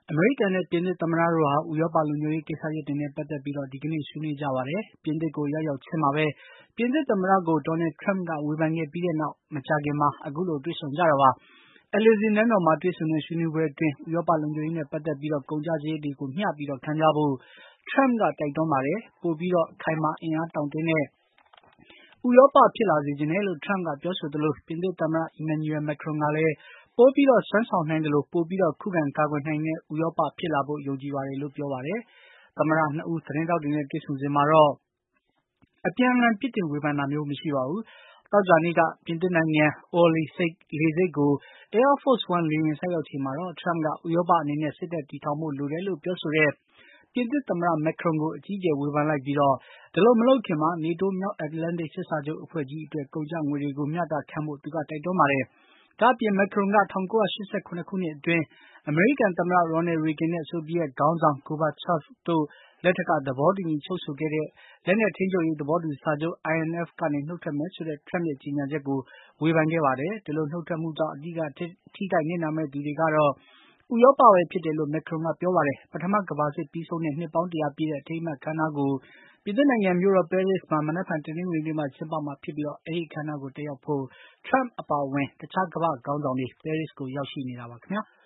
အမေရိကန်နဲ့ပြင်သစ်သမ္မတတို့ဟာဥရောပလုံခြုံရေးကိစ္စရပ်တွေနဲ့ပတ်သက်ပြီးဒီကနေ့ဆွေးနွေးကြပါတယ်။ပြင်သစ်ကိုရောက်ရောက်ချင်းမှာပဲပြင်သစ်သမ္မတကို Donald Trump ကဝေဖန်ခဲ့ပြီးတဲ့နောက်မကြာခင်မှာအခုလိုတွေ့ဆုံကြတာပါ။ Élysée နန်းတော်မှာတွေ့ဆုံတဲ့ဆွေးနွေးပွဲအတွင်းဥရောပလုံခြုံရေးနဲ့ပတ်သက်ပြီးကုန်ကျစရိတ်တွေကိုမျှပြီးခံကြဖို့ Trump ကတိုက်တွန်းပါတယ်။ပိုပြီးခိုင်မာအင်အားတောင့်တင်းတဲ့ဥရောပဖြစ်လာစေချင်တယ်လို့ Trump ကပြောဆိုသလိုပြင်သစ်သမ္မတ Emmanuel Macron ကလည်းပိုပြီးစွမ်းဆောင်နိုင်သလိုပိုပြီးခုခံကာကွယ်နိုင်တဲ့ဥရောပဖြစ်လာဖို့ယုံကြည်ပါတယ်လို့ပြောပါတယ်။ သမ္မတနှစ်ဦးသတင်းထောက်တွေနဲ့တွေ့ဆုံစဉ်မှာတော့အပြန်အလှန်ပြစ်တင်ဝေဖန်တာမျိုးမရှိပါဘူး။ သောကြာနေ့ကပြင်သစ်နိုင်ငံ Orly လေဆိပ်ကို Air Force One လေယာဉ်ဆိုက်ရောက်ချိန်မှာတော့ Trump ကဥရောပအနေနဲ့စစ်တပ်တည်ထောင်ဖို့လိုတယ်လို့ပြောဆိုတဲ့ပြင်သစ်သမ္မတ Macron ကိုအကြီးအကျယ်ဝေဖန်လိုက်ပြီးဒီလိုမလုပ်ခင်မှာ NATO မြောက်အတ္တလန်တိတ်စစ်စာချုပ်အဖွဲ့ကြီးအတွက်ကုန်ကျငွေတွေကိုမျှတခံဖို့သူကတိုက်တွန်းပါတယ်။ ဒါ့အပြင် Macron က 1987 ခုနှစ်အတွင်းအမေရိကန်သမ္မတ Ronald Reagan နဲ့ ဆိုဗီယက်ခေါင်းဆောင် Gorbachev တို့လက်ထက်ကသဘောတူညီချုပ်ဆိုခဲ့တဲ့လက်နက်ထိန်းချုပ်ရေးသဘောတူစာချုပ် INF ကနေနုတ်ထွက်မယ်ဆိုတဲ့ Trump ရဲ့ကြေညာချက်ကိုဝေဖန်ခဲ့ပါတယ်။ ဒီလိုနုတ်ထွက်မှုကြောင့်အဓိကထိခိုက်နစ်နာမယ့်သူတွေကတော့ ဥရောပပဲဖြစ်တယ်လို့ Macron ကပြောပါတယ်။ ပထမကမ္ဘာစစ်ပြီးဆုံးတဲ့နှစ်ပေါင်း 100 ပြည့်တဲ့အထိမ်းအမှတ်အခမ်းအနားကိုပြင်သစ်နိုင်ငံမြို့တော်ပဲရစ်မှာမနက်ဖြန်တနင်္ဂနွေနေ့မှာကျင်းပမှာဖြစ်ပြီးအဲဒီအခမ်းအနားကိုတက်ရောက်ဖို့ Trump အပါအဝင်တခြားကမ္ဘာ့ခေါင်းဆောင်တွေပဲရစ်ကိုရောက်ရှိနေတာပါခင်ဗျာ။